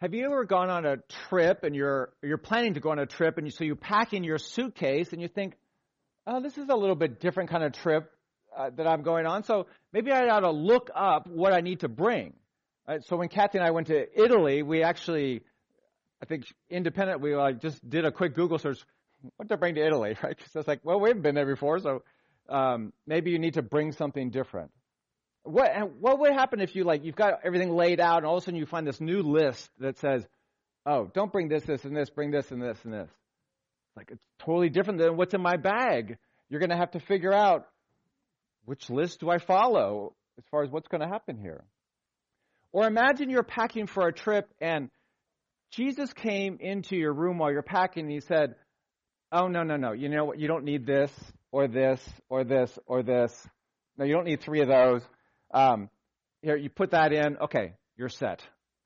Have you ever gone on a trip and you're planning to go on a trip and so you pack in your suitcase and you think, oh, this is a little bit different kind of trip that I'm going on, so maybe I ought to look up what I need to bring. So when Kathy and I went to Italy, we actually, I think independently, we just did a quick Google search, what to bring to Italy, right? So it's like, well, we haven't been there before, so maybe you need to bring something different. What would happen if you've got everything laid out and all of a sudden you find this new list that says, oh, don't bring this, this, and this, bring this and this and this. It's totally different than what's in my bag. You're going to have to figure out which list do I follow as far as what's going to happen here. Or imagine you're packing for a trip and Jesus came into your room while you're packing and he said, oh, no, you know what, you don't need this or this or this or this. No, you don't need 3 of those. Here, you put that in. Okay, you're set.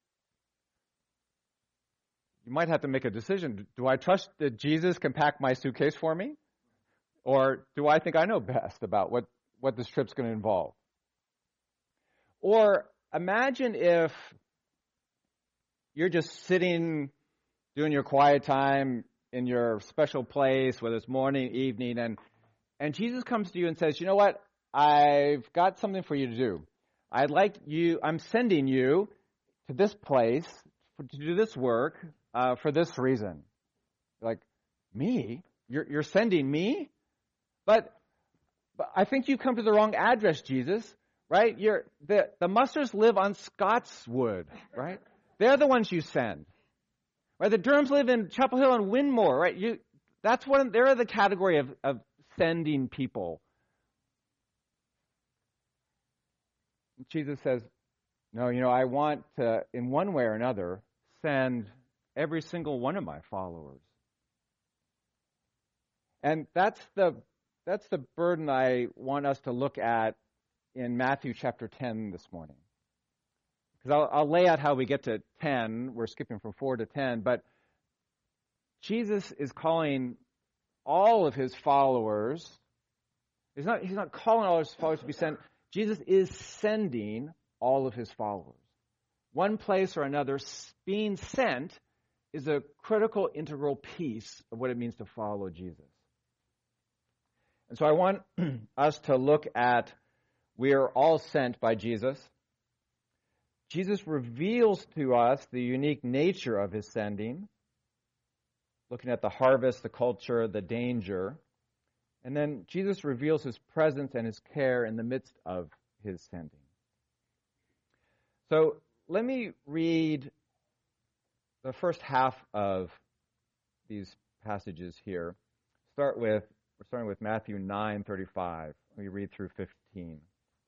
You might have to make a decision. Do I trust that Jesus can pack my suitcase for me? Or do I think I know best about what this trip's going to involve? Or imagine if you're just sitting, doing your quiet time in your special place, whether it's morning, evening, and Jesus comes to you and says, you know what? I've got something for you to do. I'm sending you to this place to do this work for this reason. Like, me? You're sending me? But I think you come to the wrong address, Jesus, right? The Musters live on Scotswood, right? They're the ones you send. Right? The Durhams live in Chapel Hill and Winmore, right? They're the category of sending people. Jesus says, no, I want to, in one way or another, send every single one of my followers. And that's the burden I want us to look at in Matthew chapter 10 this morning. Because I'll lay out how we get to 10. We're skipping from 4 to 10. But Jesus is calling all of his followers. He's not calling all his followers to be sent. Jesus is sending all of his followers. One place or another, being sent is a critical, integral piece of what it means to follow Jesus. And so I want us to look at, we are all sent by Jesus. Jesus reveals to us the unique nature of his sending, looking at the harvest, the culture, the danger. And then Jesus reveals his presence and his care in the midst of his sending. So let me read the first half of these passages here. We're starting with Matthew 9:35. Let me read through 15.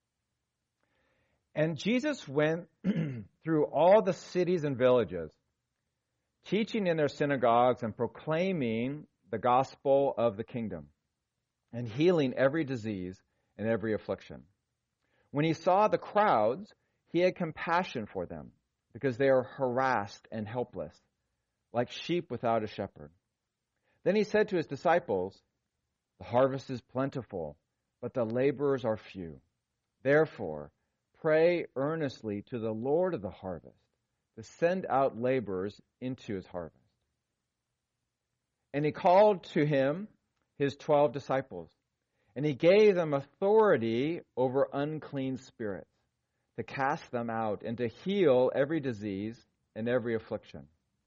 And Jesus went through all the cities and villages, teaching in their synagogues and proclaiming the gospel of the kingdom, and healing every disease and every affliction. When he saw the crowds, he had compassion for them, because they are harassed and helpless, like sheep without a shepherd. Then he said to his disciples, the harvest is plentiful, but the laborers are few. Therefore, pray earnestly to the Lord of the harvest to send out laborers into his harvest. And he called to him his 12 disciples, and he gave them authority over unclean spirits, to cast them out and to heal every disease and every affliction.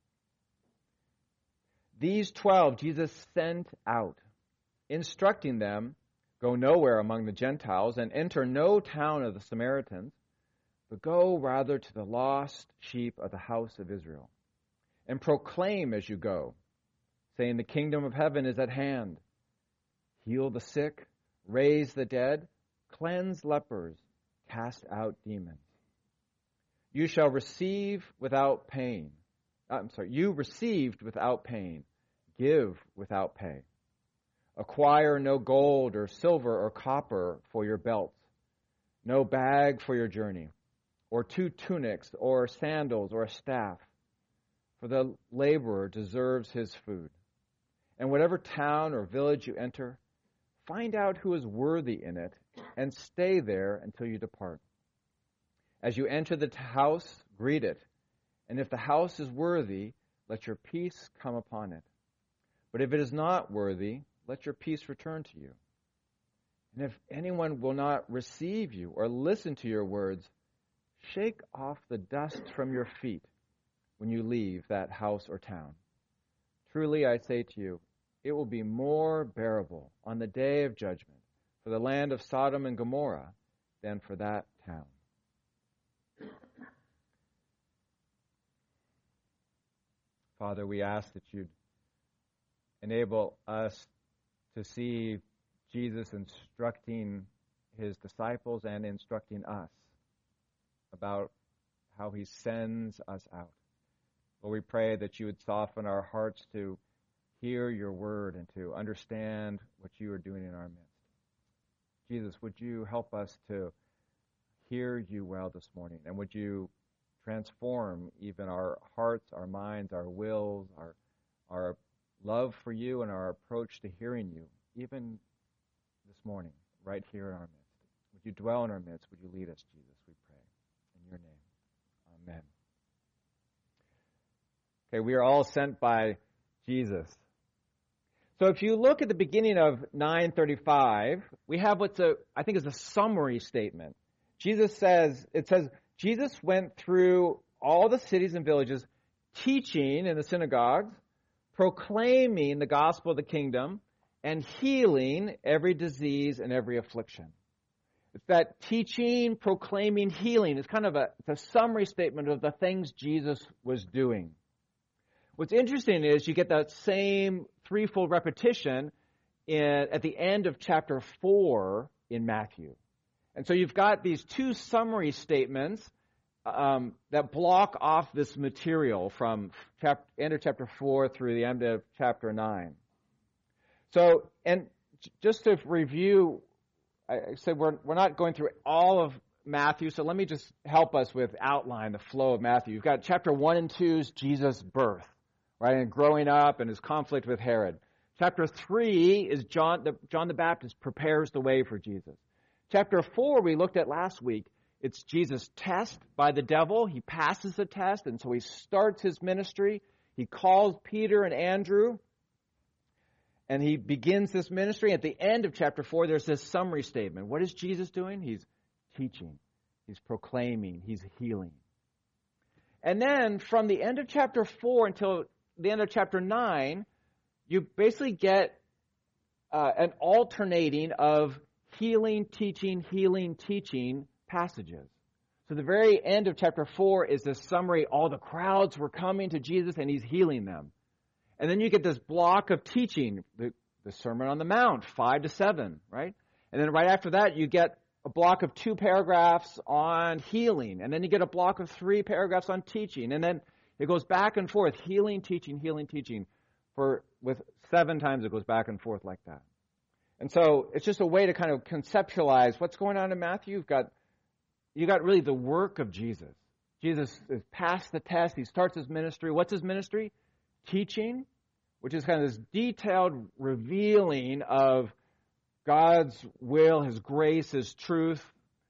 These 12 Jesus sent out, instructing them, go nowhere among the Gentiles and enter no town of the Samaritans, but go rather to the lost sheep of the house of Israel, and proclaim as you go, saying the kingdom of heaven is at hand. Heal the sick, raise the dead, cleanse lepers, cast out demons. You received without pain, give without pay. Acquire no gold or silver or copper for your belts, no bag for your journey, or 2 tunics, or sandals, or a staff, for the laborer deserves his food. And whatever town or village you enter, find out who is worthy in it, and stay there until you depart. As you enter the house, greet it, And if the house is worthy, let your peace come upon it. But if it is not worthy, let your peace return to you. And if anyone will not receive you or listen to your words, shake off the dust from your feet when you leave that house or town. Truly, I say to you, it will be more bearable on the day of judgment for the land of Sodom and Gomorrah than for that town. Father, we ask that you'd enable us to see Jesus instructing his disciples and instructing us about how he sends us out. Lord, we pray that you would soften our hearts to hear your word and to understand what you are doing in our midst. Jesus, would you help us to hear you well this morning? And would you transform even our hearts, our minds, our wills, our love for you and our approach to hearing you, even this morning, right here in our midst. Would you dwell in our midst? Would you lead us, Jesus, we pray. In your name, amen. Okay, we are all sent by Jesus. So if you look at the beginning of 9:35, we have I think is a summary statement. Jesus says, Jesus went through all the cities and villages, teaching in the synagogues, proclaiming the gospel of the kingdom, and healing every disease and every affliction. It's that teaching, proclaiming, healing. It's kind of it's a summary statement of the things Jesus was doing. What's interesting is you get that same threefold repetition at the end of chapter 4 in Matthew. And so you've got these two summary statements that block off this material from end of chapter 4 through the end of chapter 9. So, and just to review, I said we're not going through all of Matthew, so let me just help us with outline, the flow of Matthew. You've got chapter 1 and 2 is Jesus' birth, right, and growing up and his conflict with Herod. Chapter 3 is John the Baptist prepares the way for Jesus. Chapter 4 we looked at last week. It's Jesus' test by the devil. He passes the test, and so he starts his ministry. He calls Peter and Andrew, and he begins this ministry. At the end of chapter 4, there's this summary statement. What is Jesus doing? He's teaching. He's proclaiming. He's healing. And then from the end of chapter 4 until the end of chapter 9, you basically get an alternating of healing, teaching passages. So the very end of chapter 4 is this summary. All the crowds were coming to Jesus and he's healing them. And then you get this block of teaching, the Sermon on the Mount, 5 to 7, right? And then right after that, you get a block of 2 paragraphs on healing. And then you get a block of 3 paragraphs on teaching. And then it goes back and forth, healing, teaching, with 7 times it goes back and forth like that. And so it's just a way to kind of conceptualize what's going on in Matthew. You got really the work of Jesus. Jesus has passed the test. He starts his ministry. What's his ministry? Teaching, which is kind of this detailed revealing of God's will, his grace, his truth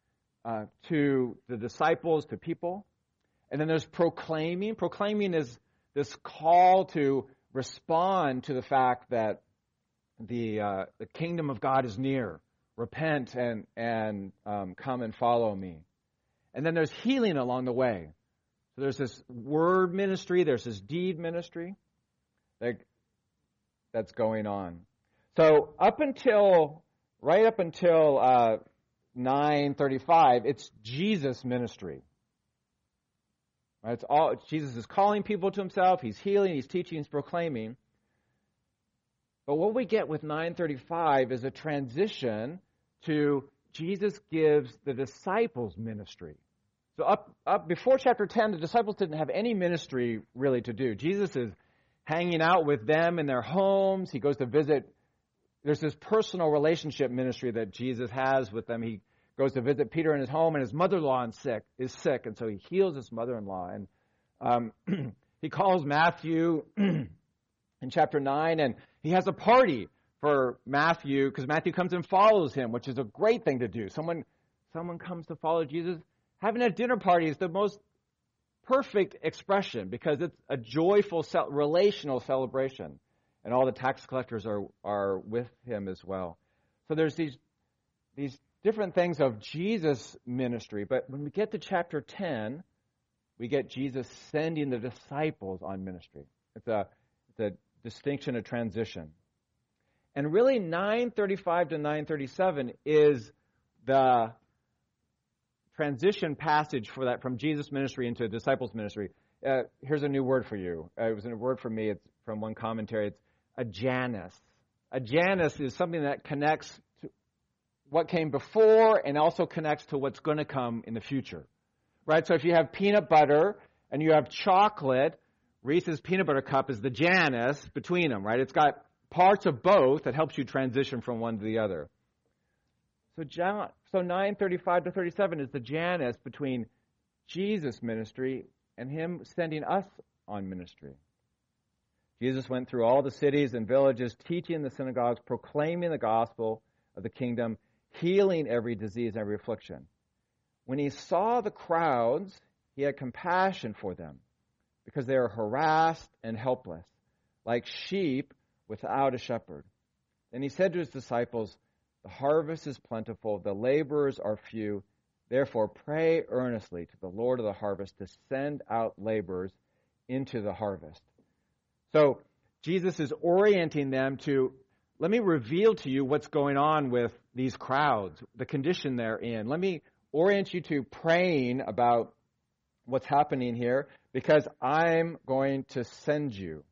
to the disciples, to people. And then there's proclaiming. Proclaiming is this call to respond to the fact that the kingdom of God is near. Repent and come and follow me. And then there's healing along the way. So there's this word ministry, there's this deed ministry that's going on. So right up until 9:35, it's Jesus' ministry. Right? Jesus is calling people to himself. He's healing. He's teaching. He's proclaiming. But what we get with 9:35 is a transition to Jesus gives the disciples ministry. So up before chapter 10, the disciples didn't have any ministry really to do. Jesus is hanging out with them in their homes. He goes to visit. There's this personal relationship ministry that Jesus has with them. He goes to visit Peter in his home, and his mother-in-law is sick, and so he heals his mother-in-law. And he calls Matthew in chapter 9, and he has a party for Matthew, because Matthew comes and follows him, which is a great thing to do. Someone comes to follow Jesus. Having a dinner party is the most perfect expression because it's a joyful relational celebration. And all the tax collectors are with him as well. So there's these different things of Jesus' ministry. But when we get to chapter 10, we get Jesus sending the disciples on ministry. It's a distinction, a transition. And really 9:35 to 9:37 is the transition passage for that from Jesus' ministry into disciples' ministry. Here's a new word for you. It was a word for me. It's from one commentary. It's a Janus. A Janus is something that connects to what came before and also connects to what's going to come in the future. Right? So if you have peanut butter and you have chocolate, Reese's peanut butter cup is the Janus between them, right? It's got parts of both that helps you transition from one to the other. So 9:35 to 37 is the Janus between Jesus' ministry and him sending us on ministry. Jesus went through all the cities and villages, teaching in the synagogues, proclaiming the gospel of the kingdom, healing every disease and every affliction. When he saw the crowds, he had compassion for them because they are harassed and helpless, like sheep without a shepherd. Then he said to his disciples, "The harvest is plentiful, the laborers are few. Therefore, pray earnestly to the Lord of the harvest to send out laborers into the harvest." So Jesus is orienting them to, let me reveal to you what's going on with these crowds, the condition they're in. Let me orient you to praying about what's happening here because I'm going to send you.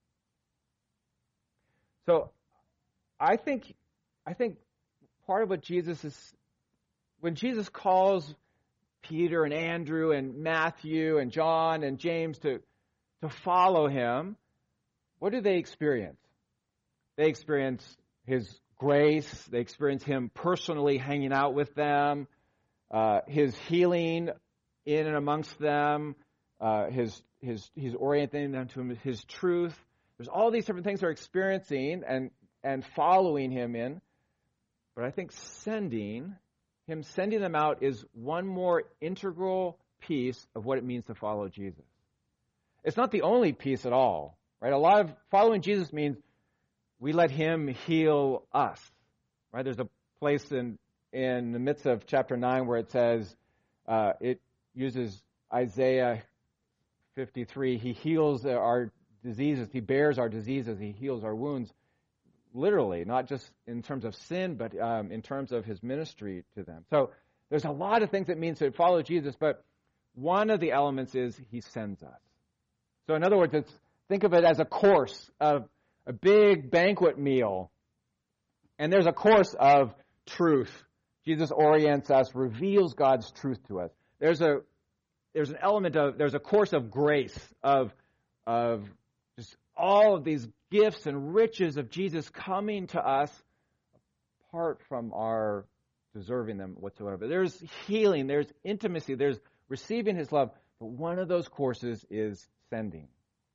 So I think part of what Jesus is, when Jesus calls Peter and Andrew and Matthew and John and James to follow him, what do they experience? They experience his grace. They experience him personally hanging out with them, his healing in and amongst them, he's orienting them to his truth. There's all these different things they're experiencing and following him in. But I think sending them out is one more integral piece of what it means to follow Jesus. It's not the only piece at all, right? A lot of following Jesus means we let him heal us, right? There's a place in the midst of chapter 9 where it says, it uses Isaiah 53. He heals our diseases. He bears our diseases. He heals our wounds. Literally, not just in terms of sin, but in terms of his ministry to them. So there's a lot of things it means to follow Jesus, but one of the elements is he sends us. So in other words, think of it as a course of a big banquet meal, and there's a course of truth. Jesus orients us, reveals God's truth to us. There's an element of, there's a course of grace, of just all of these gifts and riches of Jesus coming to us apart from our deserving them whatsoever. There's healing, there's intimacy, there's receiving his love, but one of those courses is sending.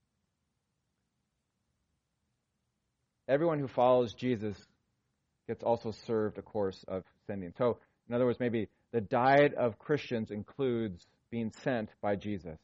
Everyone who follows Jesus gets also served a course of sending. So, in other words, maybe the diet of Christians includes being sent by Jesus.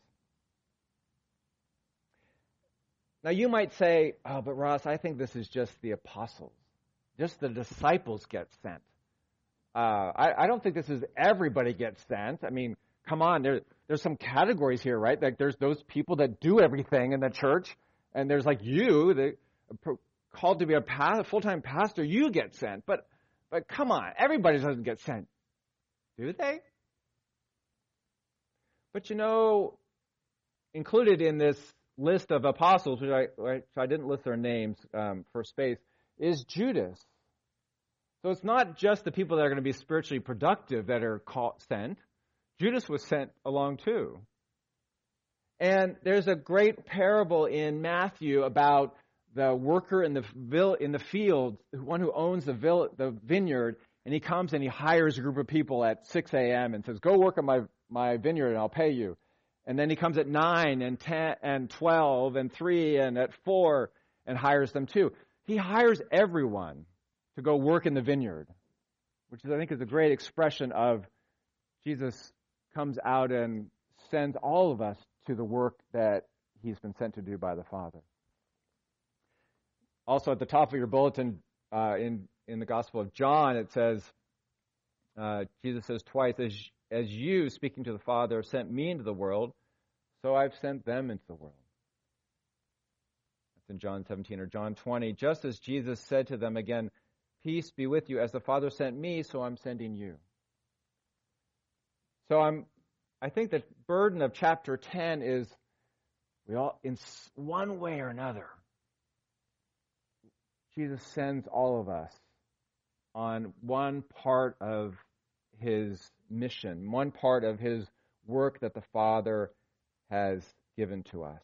Now, you might say, oh, but Ross, I think this is just the apostles. Just the disciples get sent. I don't think this is everybody gets sent. I mean, come on, there's some categories here, right? Like there's those people that do everything in the church, and there's like you, that called to be a full-time pastor, you get sent. But come on, everybody doesn't get sent, do they? But included in this list of apostles, which I didn't list their names for space, is Judas. So it's not just the people that are going to be spiritually productive that are sent. Judas was sent along too. And there's a great parable in Matthew about the worker in the field, one who owns the vineyard, and he comes and he hires a group of people at 6 a.m. and says, go work on my vineyard and I'll pay you. And then he comes at 9 and 10 and 12 and 3 and at 4 and hires them too. He hires everyone to go work in the vineyard, which I think is a great expression of Jesus comes out and sends all of us to the work that he's been sent to do by the Father. Also, at the top of your bulletin, in the Gospel of John, it says, Jesus says twice, as you, speaking to the Father, sent me into the world, so I've sent them into the world. That's in John 17 or John 20. Just as Jesus said to them again, peace be with you. As the Father sent me, so I'm sending you. So I think the burden of chapter 10 is we all, in one way or another, Jesus sends all of us on one part of his mission, one part of his work that the Father has given to us.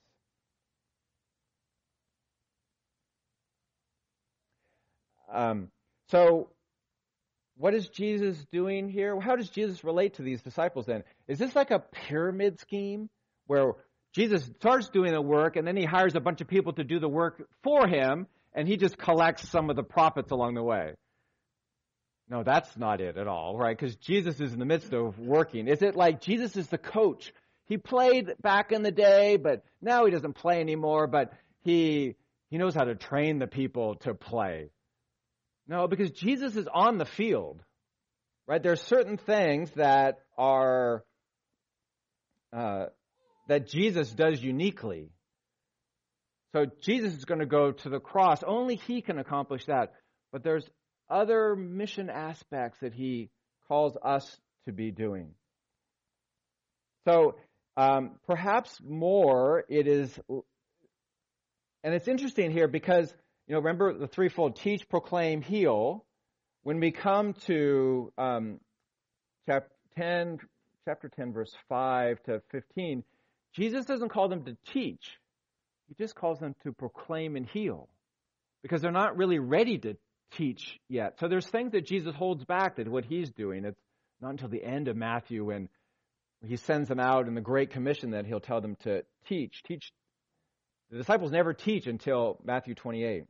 So what is Jesus doing here? How does Jesus relate to these disciples then? Is this like a pyramid scheme where Jesus starts doing the work and then he hires a bunch of people to do the work for him and he just collects some of the profits along the way? No, that's not it at all, right? Because Jesus is in the midst of working. Is it like Jesus is the coach? He played back in the day, but now he doesn't play anymore, but he knows how to train the people to play. No, because Jesus is on the field, right? There are certain things that are that Jesus does uniquely. So Jesus is going to go to the cross. Only he can accomplish that. But there's other mission aspects that he calls us to be doing. So perhaps more it is, and it's interesting here because, remember the threefold: teach, proclaim, heal. When we come to chapter 10, verse 5 to 15, Jesus doesn't call them to teach. He just calls them to proclaim and heal because they're not really ready to teach yet. So there's things that Jesus holds back that what he's doing. It's not until the end of Matthew when he sends them out in the Great Commission that he'll tell them to teach. The disciples never teach until Matthew 28.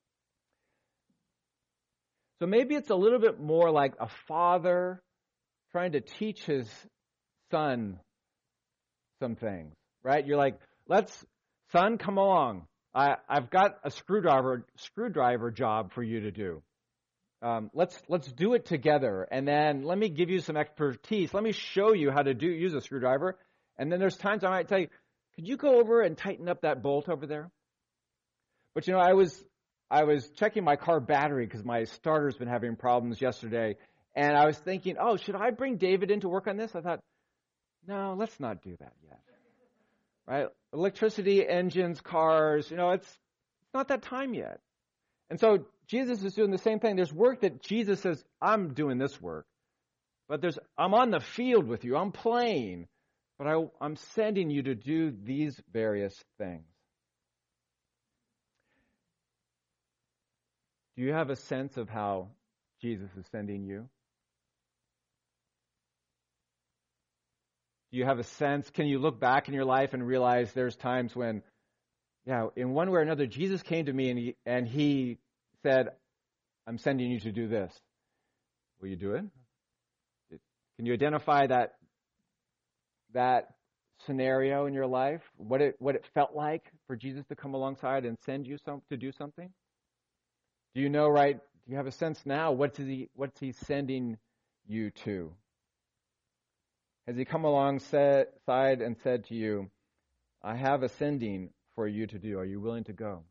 So maybe it's a little bit more like a father trying to teach his son some things, right? You're like, son, come along. I've got a screwdriver job for you to do. Let's do it together, and then let me give you some expertise. Let me show you how to use a screwdriver. And then there's times I might tell you, could you go over and tighten up that bolt over there? But I was checking my car battery because my starter's been having problems yesterday, and I was thinking, should I bring David in to work on this? I thought, no, let's not do that yet. Right? Electricity, engines, cars, it's not that time yet. And so Jesus is doing the same thing. There's work that Jesus says, I'm doing this work. But I'm on the field with you. I'm playing. But I'm sending you to do these various things. Do you have a sense of how Jesus is sending you? Do you have a sense? Can you look back in your life and realize there's times when, in one way or another, Jesus came to me and he said, I'm sending you to do this. Will you do it? Can you identify that scenario in your life? What it felt like for Jesus to come alongside and send you to do something? Do you know, right? Do you have a sense now? What's he sending you to? Has he come alongside and said to you, I have a sending for you to do. Are you willing to go?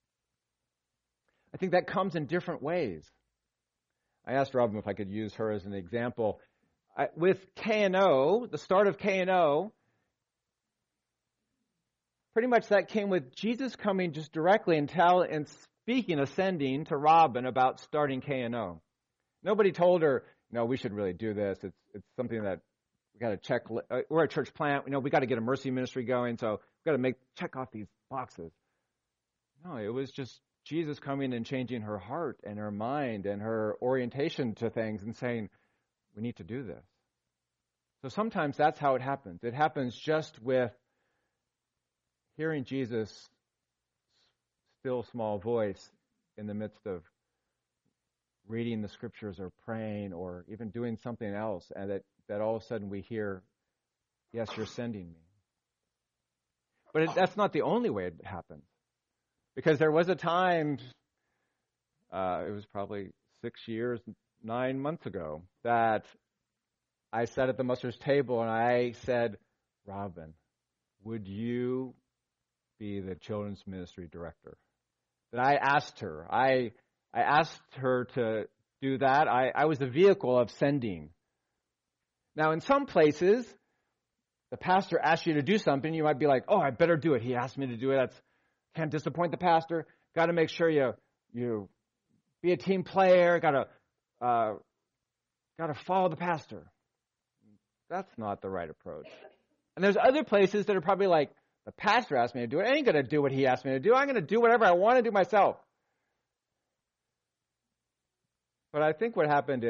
I think that comes in different ways. I asked Robin if I could use her as an example. With K&O, the start of K&O, pretty much that came with Jesus coming just directly and speaking, ascending to Robin about starting K&O. Nobody told her, no, we should really do this. It's something that we got to check. We're a church plant. We got to get a mercy ministry going, so we got to check off these boxes. No, it was just Jesus coming and changing her heart and her mind and her orientation to things and saying, we need to do this. So sometimes that's how it happens. It happens just with hearing Jesus' still small voice in the midst of reading the scriptures or praying or even doing something else, and that all of a sudden we hear, yes, you're sending me. But that's not the only way it happens. Because there was a time, it was probably 9 months ago, that I sat at the muster's table and I said, Robin, would you be the children's ministry director? That I asked her. I asked her to do that. I was the vehicle of sending. Now, in some places, the pastor asks you to do something, you might be like, oh, I better do it. He asked me to do it. Can't disappoint the pastor. Got to make sure you be a team player. Got to follow the pastor. That's not the right approach. And there's other places that are probably like, the pastor asked me to do it. I ain't going to do what he asked me to do. I'm going to do whatever I want to do myself. But I think what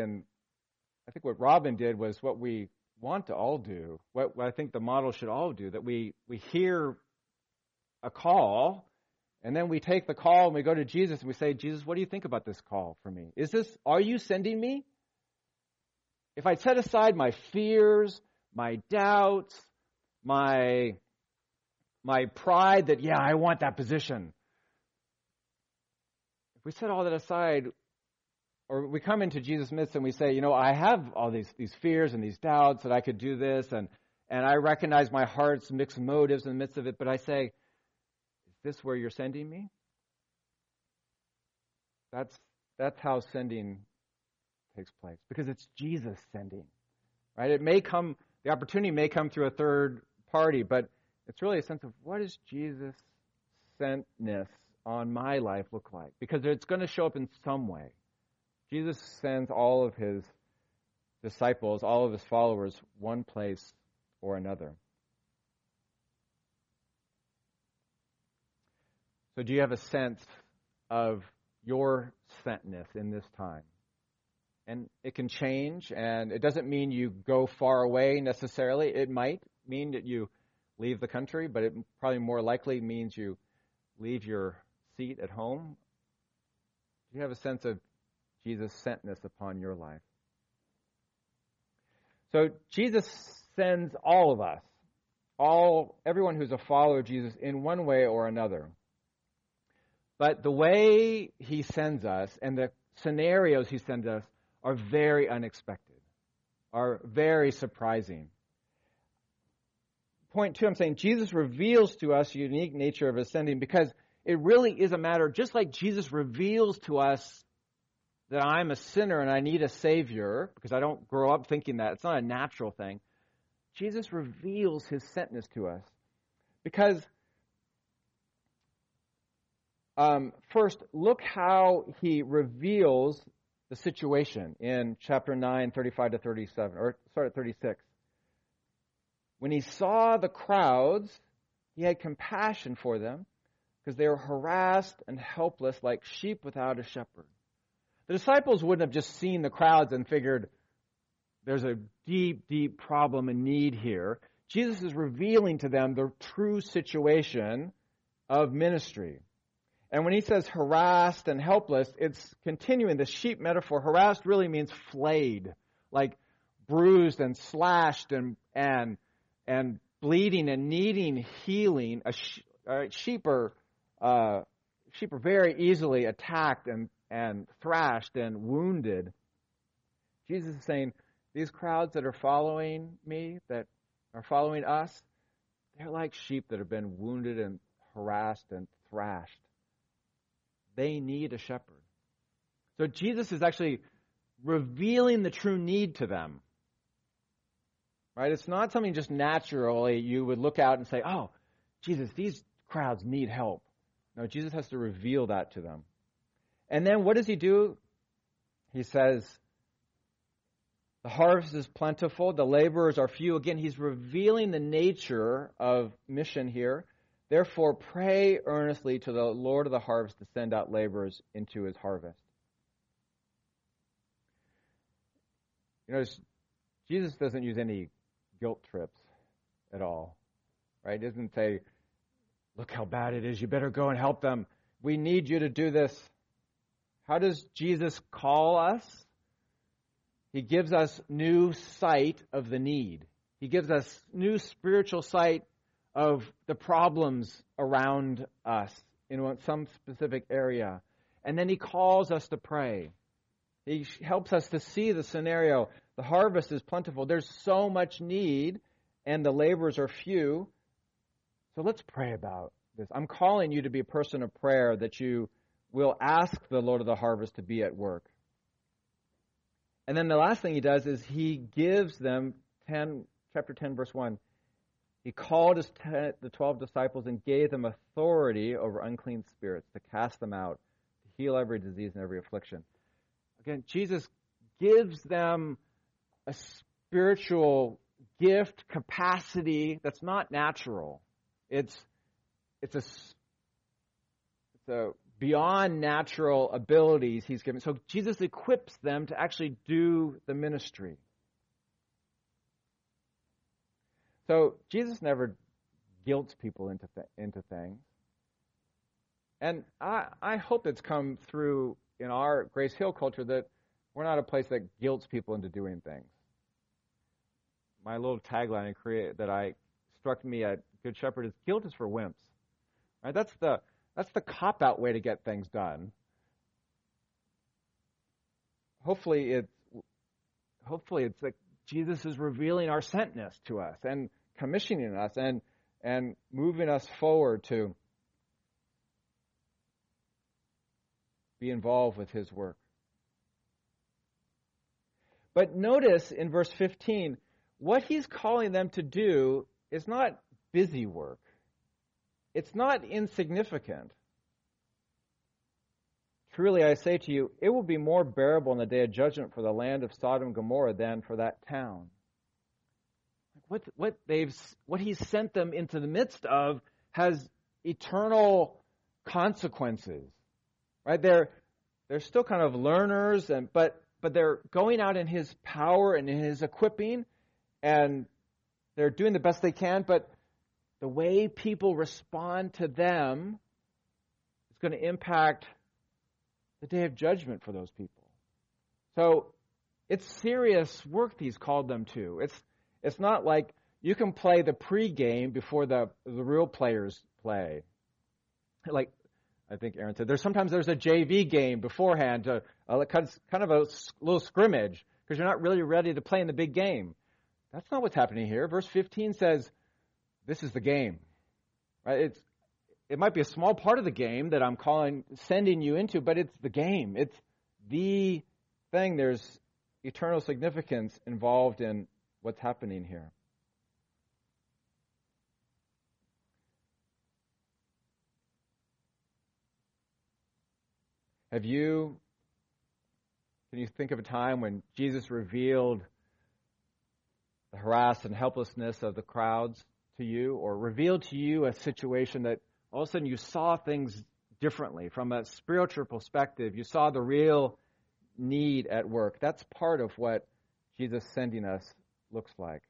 Robin did was what we want to all do, what I think the model should all do, that we hear a call, and then we take the call and we go to Jesus and we say, Jesus, what do you think about this call for me? Are you sending me? If I set aside my fears, my doubts, my pride that, yeah, I want that position. If we set all that aside, or we come into Jesus' midst and we say, I have all these fears and these doubts that I could do this, and I recognize my heart's mixed motives in the midst of it, but I say, is this where you're sending me? That's how sending takes place, because it's Jesus sending, right? The opportunity may come through a third party, but it's really a sense of what does Jesus' sentness on my life look like? Because it's going to show up in some way. Jesus sends all of his disciples, all of his followers, one place or another. So do you have a sense of your sentness in this time? And it can change, and it doesn't mean you go far away necessarily. It might mean that you leave the country, but it probably more likely means you leave your seat at home. Do you have a sense of Jesus' sentness upon your life? So Jesus sends all of us, everyone who's a follower of Jesus, in one way or another. But the way he sends us and the scenarios he sends us are very unexpected, are very surprising. Point 2, I'm saying Jesus reveals to us the unique nature of his sending, because it really is a matter, just like Jesus reveals to us that I'm a sinner and I need a Savior, because I don't grow up thinking that. It's not a natural thing. Jesus reveals his sentness to us. Because, first, look how he reveals the situation in chapter 9, 35 to 37, or start at 36. When he saw the crowds, he had compassion for them, because they were harassed and helpless like sheep without a shepherd. The disciples wouldn't have just seen the crowds and figured there's a deep, deep problem and need here. Jesus is revealing to them the true situation of ministry. And when he says harassed and helpless, it's continuing the sheep metaphor. Harassed really means flayed, like bruised and slashed and bleeding and needing healing. Sheep are very easily attacked and thrashed and wounded. Jesus is saying, these crowds that are following me, that are following us, they're like sheep that have been wounded and harassed and thrashed. They need a shepherd. So Jesus is actually revealing the true need to them. Right? It's not something just naturally you would look out and say, oh, Jesus, these crowds need help. No, Jesus has to reveal that to them. And then what does he do? He says, the harvest is plentiful, the laborers are few. Again, he's revealing the nature of mission here. Therefore, pray earnestly to the Lord of the harvest to send out laborers into his harvest. Jesus doesn't use any guilt trips at all. Right? He doesn't say, look how bad it is, you better go and help them. We need you to do this. How does Jesus call us? He gives us new sight of the need. He gives us new spiritual sight of the problems around us in some specific area. And then he calls us to pray. He helps us to see the scenario. The harvest is plentiful. There's so much need, and the laborers are few. So let's pray about this. I'm calling you to be a person of prayer, that you will ask the Lord of the harvest to be at work. And then the last thing he does is he gives them, chapter 10, verse 1, he called the 12 disciples and gave them authority over unclean spirits to cast them out, to heal every disease and every affliction. Again, Jesus gives them a spiritual gift, capacity that's not natural. It's a beyond natural abilities he's given. So Jesus equips them to actually do the ministry. So Jesus never guilts people into things. And I hope it's come through in our Grace Hill culture that we're not a place that guilts people into doing things. My little tagline that struck me at Good Shepherd is guilt is for wimps. Right? That's the cop-out way to get things done. Hopefully it's like Jesus is revealing our sentness to us and commissioning us and moving us forward to be involved with his work. But notice in verse 15, what he's calling them to do is not busy work. It's not insignificant. Truly, I say to you, it will be more bearable in the day of judgment for the land of Sodom and Gomorrah than for that town. What he's sent them into the midst of has eternal consequences. Right? They're still kind of learners, but they're going out in his power and in his equipping, and they're doing the best they can, but the way people respond to them is going to impact the day of judgment for those people. So it's serious work he's called them to. It's not like you can play the pregame before the real players play. Like I think Aaron said, there's a JV game beforehand, kind of a little scrimmage, because you're not really ready to play in the big game. That's not what's happening here. Verse 15 says, this is the game. Right? It might be a small part of the game that I'm sending you into, but it's the game. It's the thing. There's eternal significance involved in what's happening here. Can you think of a time when Jesus revealed the harassed and helplessness of the crowds to you, or revealed to you a situation that all of a sudden you saw things differently from a spiritual perspective? You saw the real need at work. That's part of what Jesus sending us looks like.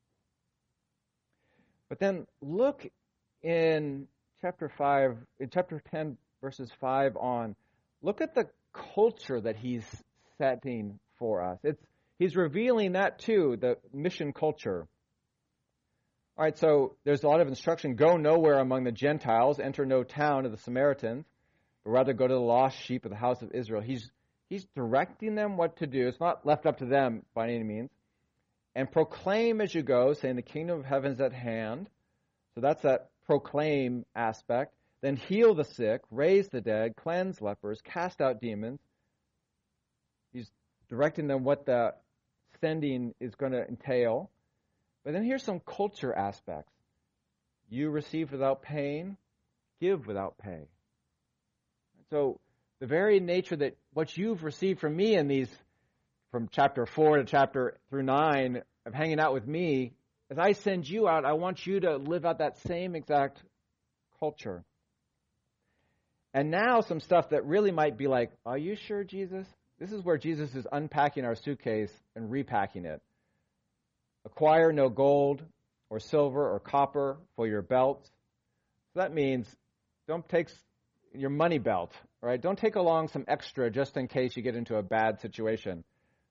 But then look in chapter 10, verses 5 on. Look at the culture that he's setting for us. He's revealing that too, the mission culture. All right, so there's a lot of instruction. Go nowhere among the Gentiles, enter no town of the Samaritans, but rather go to the lost sheep of the house of Israel. He's directing them what to do. It's not left up to them by any means. And proclaim as you go, saying the kingdom of heaven is at hand. So that's that proclaim aspect. Then heal the sick, raise the dead, cleanse lepers, cast out demons. He's directing them what the sending is going to entail. But then here's some culture aspects. You receive without paying, give without pay. So the very nature that what you've received from me in these, from chapter 4 to chapter through 9 of hanging out with me, as I send you out, I want you to live out that same exact culture. And now some stuff that really might be like, are you sure, Jesus? This is where Jesus is unpacking our suitcase and repacking it. Acquire no gold or silver or copper for your belts. So that means don't take your money belt, right? Don't take along some extra just in case you get into a bad situation.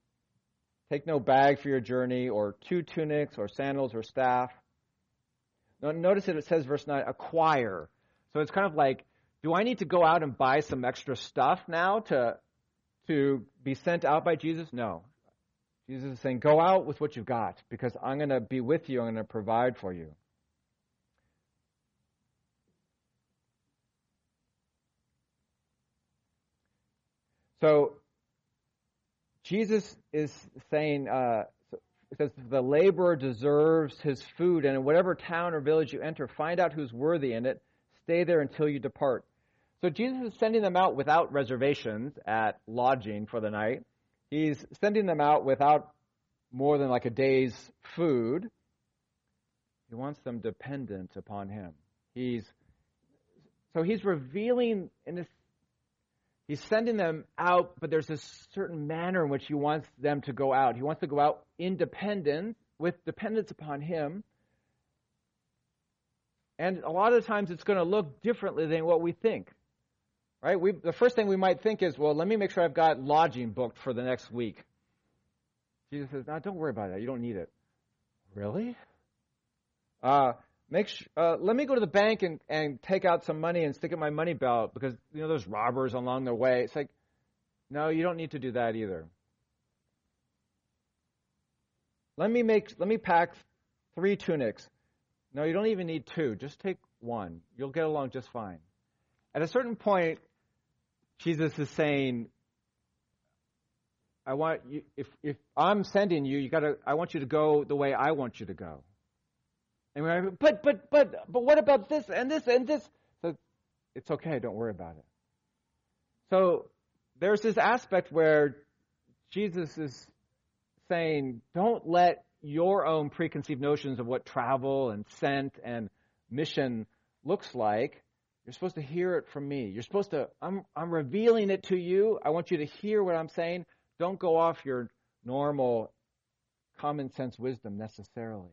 Take no bag for your journey, or 2 tunics, or sandals, or staff. Notice that it says, verse 9, acquire. So it's kind of like, do I need to go out and buy some extra stuff now to be sent out by Jesus? No. Jesus is saying, go out with what you've got, because I'm going to be with you. I'm going to provide for you. So Jesus is saying, it says, the laborer deserves his food, and in whatever town or village you enter, find out who's worthy in it. Stay there until you depart. So Jesus is sending them out without reservations at lodging for the night. He's sending them out without more than like a day's food. He wants them dependent upon him. He's revealing he's sending them out, but there's a certain manner in which he wants them to go out. He wants to go out independent, with dependence upon him. And a lot of times it's going to look differently than what we think. Right? The first thing we might think is, well, let me make sure I've got lodging booked for the next week. Jesus says, no, don't worry about that. You don't need it. Really? Let me go to the bank and take out some money and stick it in my money belt, because there's robbers along the way. It's like, no, you don't need to do that either. Let me pack 3 tunics. No, you don't even need 2. Just take 1. You'll get along just fine. At a certain point, Jesus is saying, I want you, if I'm sending you, I want you to go the way I want you to go. And we're like, but what about this and this and this? So it's okay, don't worry about it. So there's this aspect where Jesus is saying, don't let your own preconceived notions of what travel and sent and mission looks like. You're supposed to hear it from me. You're supposed to, I'm revealing it to you. I want you to hear what I'm saying. Don't go off your normal common sense wisdom necessarily.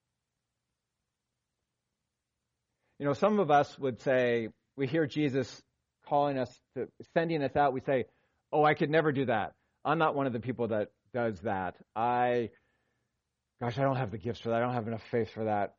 Some of us would say, we hear Jesus calling us, sending us out, we say, oh, I could never do that. I'm not one of the people that does that. I don't have the gifts for that. I don't have enough faith for that.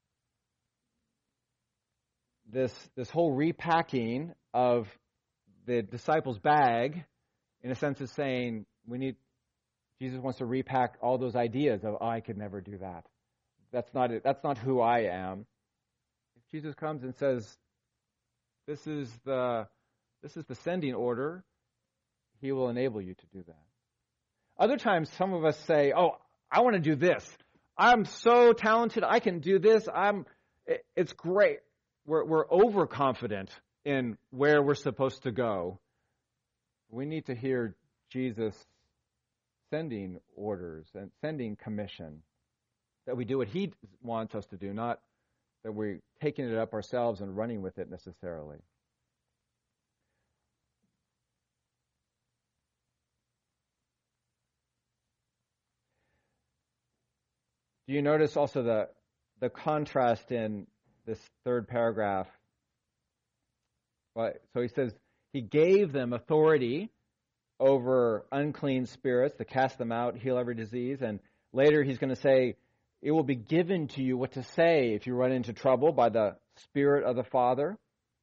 This whole repacking of the disciples' bag, in a sense, is saying Jesus wants to repack all those ideas of, oh, I could never do that. That's not it. That's not who I am. If Jesus comes and says, this is the sending order, he will enable you to do that. Other times, some of us say, oh, I want to do this. I'm so talented. I can do this. It's great. We're overconfident in where we're supposed to go. We need to hear Jesus sending orders and sending commission, that we do what he wants us to do, not that we're taking it up ourselves and running with it necessarily. Do you notice also the contrast in this third paragraph? Well, so he says, he gave them authority over unclean spirits to cast them out, heal every disease. And later he's going to say, it will be given to you what to say if you run into trouble by the Spirit of the Father.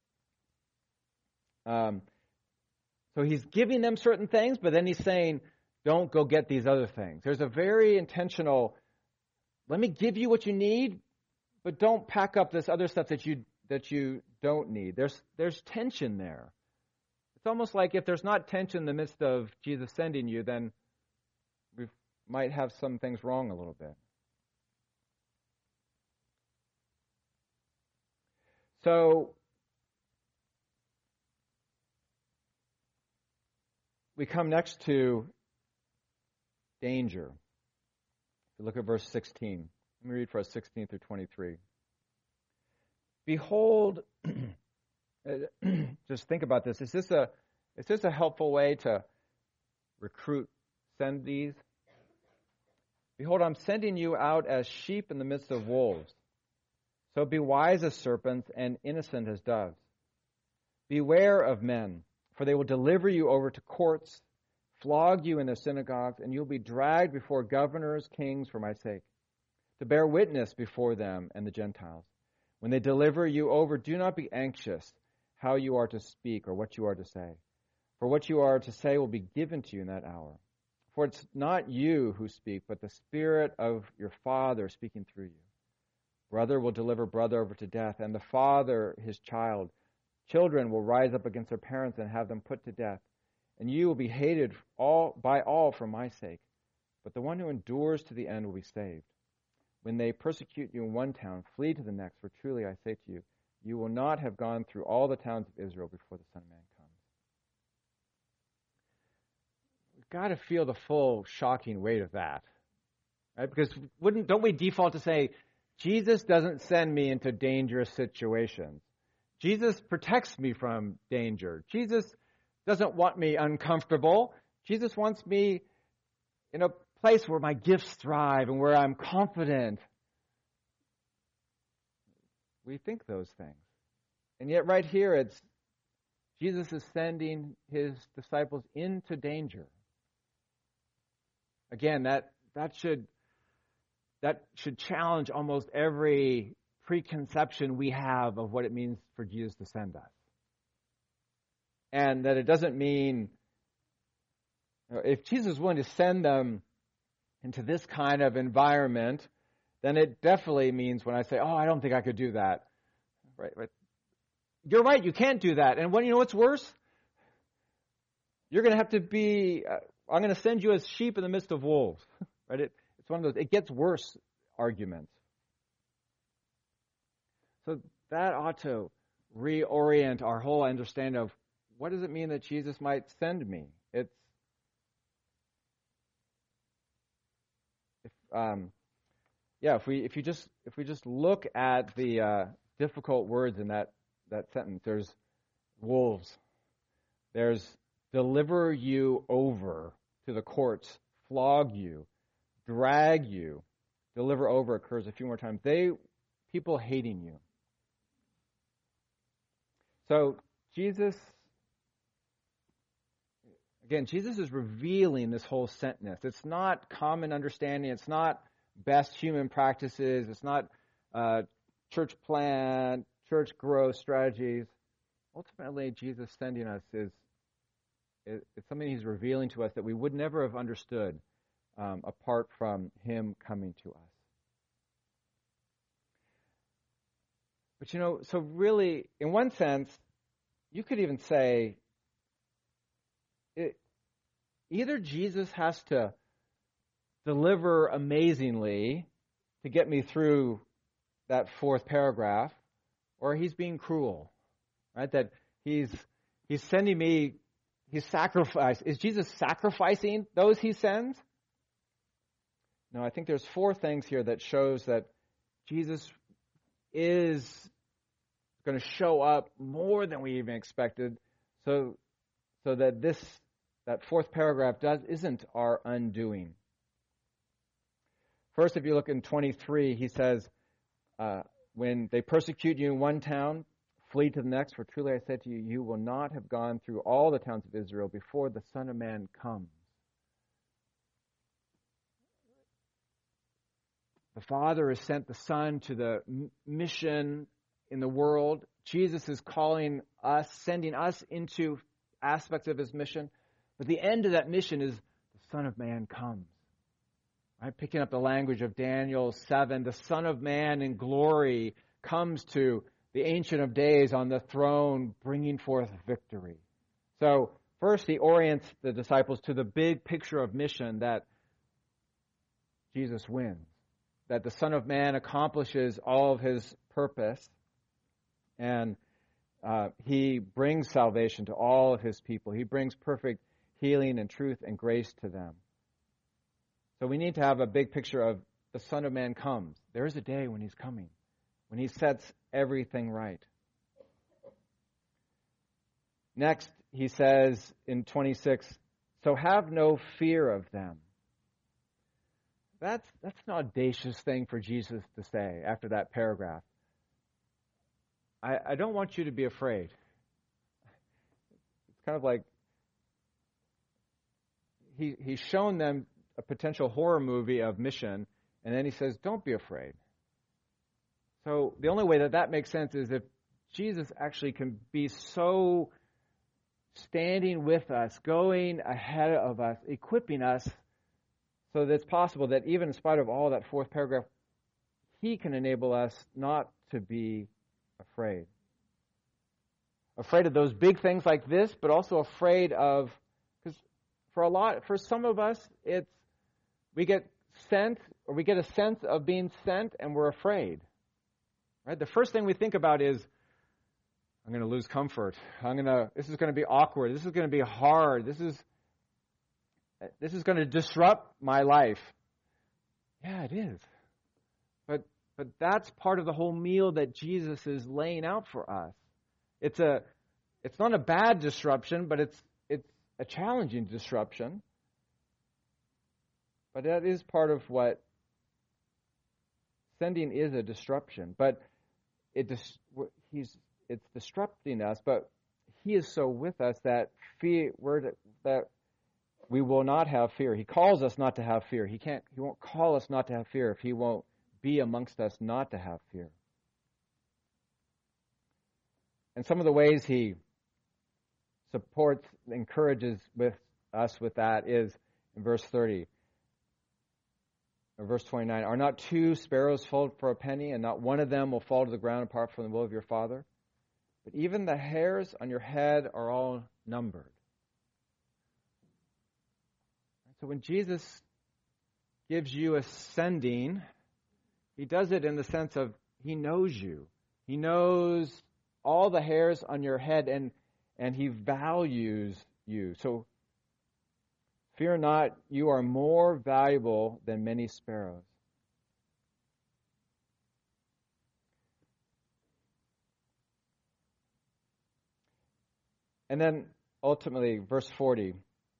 So he's giving them certain things, but then he's saying, don't go get these other things. There's a very intentional, let me give you what you need, but don't pack up this other stuff that you don't need. There's tension there. It's almost like if there's not tension in the midst of Jesus sending you, then we might have some things wrong a little bit. So we come next to danger. If you look at verse 16. Let me read for us 16 through 23. Behold, just think about this. Is this a helpful way to send these? Behold, I'm sending you out as sheep in the midst of wolves. So be wise as serpents and innocent as doves. Beware of men, for they will deliver you over to courts, flog you in their synagogues, and you'll be dragged before governors, kings for my sake, to bear witness before them and the Gentiles. When they deliver you over, do not be anxious how you are to speak or what you are to say. For what you are to say will be given to you in that hour. For it's not you who speak, but the Spirit of your Father speaking through you. Brother will deliver brother over to death, and the father his child. Children will rise up against their parents and have them put to death. And you will be hated by all for my sake. But the one who endures to the end will be saved. When they persecute you in one town, flee to the next, for truly I say to you, you will not have gone through all the towns of Israel before the Son of Man comes. We've got to feel the full shocking weight of that. Right? Because don't we default to say, Jesus doesn't send me into dangerous situations. Jesus protects me from danger. Jesus doesn't want me uncomfortable. Jesus wants me in a place where my gifts thrive and where I'm confident. We think those things. And yet right here, it's Jesus is sending his disciples into danger. Again, that should challenge almost every preconception we have of what it means for Jesus to send us. And that it doesn't mean, if Jesus is willing to send them into this kind of environment, then it definitely means when I say, I don't think I could do that. Right? You're right, you can't do that. And you know what's worse? You're going to have to be, I'm going to send you as sheep in the midst of wolves. Right? It's one of those, it gets worse arguments. So that ought to reorient our whole understanding of what does it mean that Jesus might send me? If we just look at the difficult words in that sentence, there's wolves, there's deliver you over to the courts, flog you, drag you, deliver over occurs a few more times. People hating you. So Jesus is revealing this whole sentness. It's not common understanding. It's not best human practices. It's not church plan, church growth strategies. Ultimately, Jesus sending us it's something he's revealing to us that we would never have understood apart from him coming to us. But so really, in one sense, you could even say, either Jesus has to deliver amazingly to get me through that fourth paragraph, or he's being cruel, right? That he's sending me, he's sacrificed. Is Jesus sacrificing those he sends? No, I think there's four things here that shows that Jesus is going to show up more than we even expected, so that that fourth paragraph isn't our undoing. First, if you look in 23, he says, when they persecute you in one town, flee to the next, for truly I say to you, you will not have gone through all the towns of Israel before the Son of Man comes. The Father has sent the Son to the mission in the world. Jesus is calling us, sending us into aspects of his mission. But the end of that mission is the Son of Man comes. Right? Picking up the language of Daniel 7, the Son of Man in glory comes to the Ancient of Days on the throne, bringing forth victory. So first he orients the disciples to the big picture of mission that Jesus wins, that the Son of Man accomplishes all of his purpose, and he brings salvation to all of his people. He brings perfect healing and truth and grace to them. So we need to have a big picture of the Son of Man comes. There is a day when he's coming, when he sets everything right. Next, he says in 26, so have no fear of them. That's an audacious thing for Jesus to say after that paragraph. I don't want you to be afraid. It's kind of like he's shown them a potential horror movie of mission, and then he says, don't be afraid. So the only way that makes sense is if Jesus actually can be so standing with us, going ahead of us, equipping us so that it's possible that even in spite of all that fourth paragraph, he can enable us not to be afraid. Afraid of those big things like this, but also afraid of, because for some of us, we get sent, or we get a sense of being sent and we're afraid. Right? The first thing we think about is, I'm going to lose comfort. This is going to be awkward. This is going to be hard. This is going to disrupt my life. Yeah, it is. But that's part of the whole meal that Jesus is laying out for us. It's not a bad disruption, but it's a challenging disruption. But that is part of what sending is, a disruption. But it's disrupting us, but he is so with us that that we will not have fear. He calls us not to have fear. He won't call us not to have fear if he won't be amongst us not to have fear. And some of the ways he supports, encourages us with that is in verse 30. Or verse 29, are not two sparrows sold for a penny, and not one of them will fall to the ground apart from the will of your Father? But even the hairs on your head are all numbered. So when Jesus gives you a sending, he does it in the sense of he knows you. He knows all the hairs on your head, and he values you. So fear not, you are more valuable than many sparrows. And then ultimately, verse 40.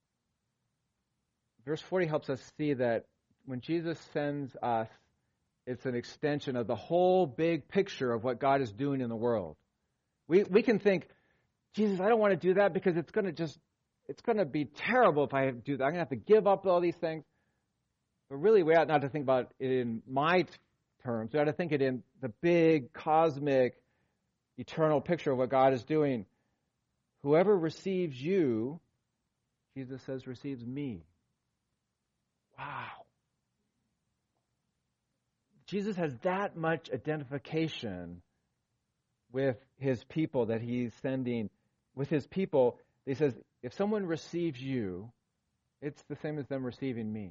Verse 40 helps us see that when Jesus sends us, it's an extension of the whole big picture of what God is doing in the world. We can think, Jesus, I don't want to do that because it's going to be terrible if I do that. I'm going to have to give up all these things. But really, we ought not to think about it in my terms. We ought to think it in the big, cosmic, eternal picture of what God is doing. Whoever receives you, Jesus says, receives me. Wow. Jesus has that much identification with his people that he's sending. With his people, he says, if someone receives you, it's the same as them receiving me.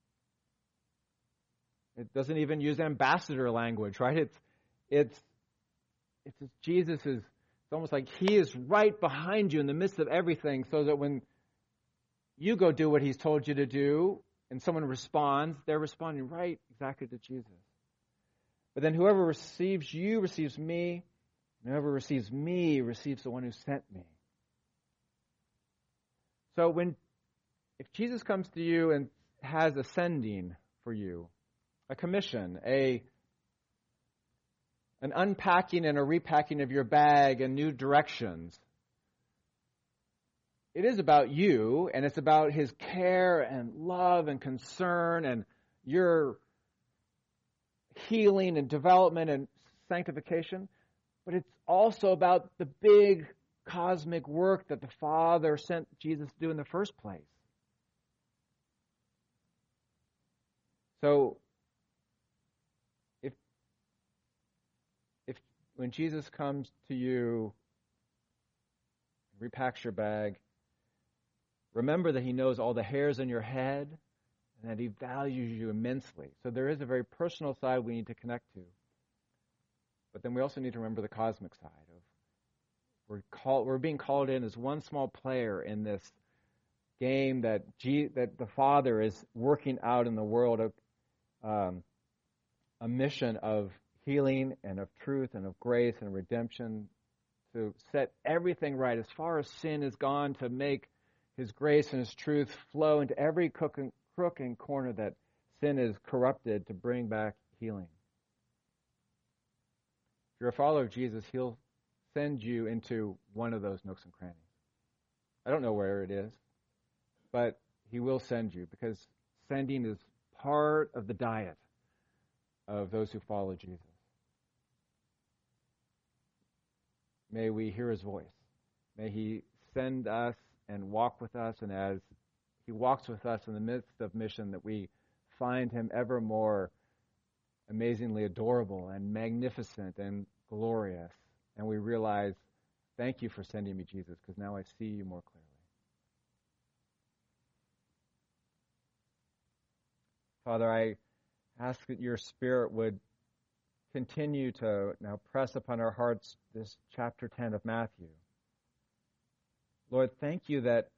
It doesn't even use ambassador language, right? It's Jesus is, it's almost like he is right behind you in the midst of everything, so that when you go do what he's told you to do, and someone responds, they're responding right exactly to Jesus. But then whoever receives you receives me, and whoever receives me receives the one who sent me. So if Jesus comes to you and has a sending for you, a commission, an unpacking and a repacking of your bag and new directions, it is about you, and it's about his care and love and concern and your healing and development and sanctification. But it's also about the big cosmic work that the Father sent Jesus to do in the first place. So, if when Jesus comes to you, repacks your bag, remember that he knows all the hairs on your head and that he values you immensely. So there is a very personal side we need to connect to. But then we also need to remember the cosmic side of we're being called in as one small player in this game that the Father is working out in the world of a mission of healing and of truth and of grace and redemption, to set everything right as far as sin is gone, to make his grace and his truth flow into every crook and corner that sin is corrupted, to bring back healing. If you're a follower of Jesus, he'll send you into one of those nooks and crannies. I don't know where it is, but he will send you, because sending is part of the diet of those who follow Jesus. May we hear his voice. May he send us and walk with us, and as he walks with us in the midst of mission, that we find him ever more amazingly adorable and magnificent and glorious. And we realize, thank you for sending me, Jesus, because now I see you more clearly. Father, I ask that your Spirit would continue to now press upon our hearts this chapter 10 of Matthew. Lord, thank you that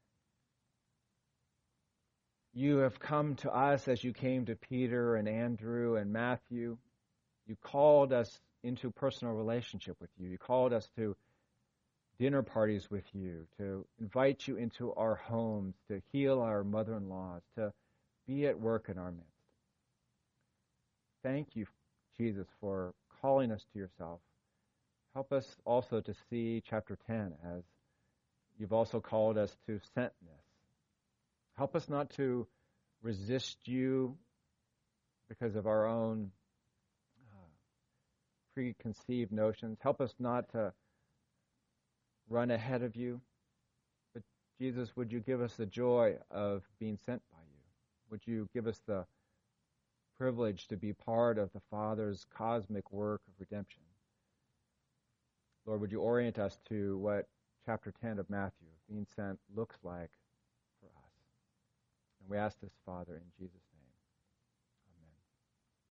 you have come to us as you came to Peter and Andrew and Matthew. You called us into personal relationship with you. You called us to dinner parties with you, to invite you into our homes, to heal our mother-in-laws, to be at work in our midst. Thank you, Jesus, for calling us to yourself. Help us also to see chapter 10 as you've also called us to sentness. Help us not to resist you because of our own preconceived notions. Help us not to run ahead of you. But Jesus, would you give us the joy of being sent by you? Would you give us the privilege to be part of the Father's cosmic work of redemption? Lord, would you orient us to what chapter 10 of Matthew, being sent, looks like for us? And we ask this, Father, in Jesus' name.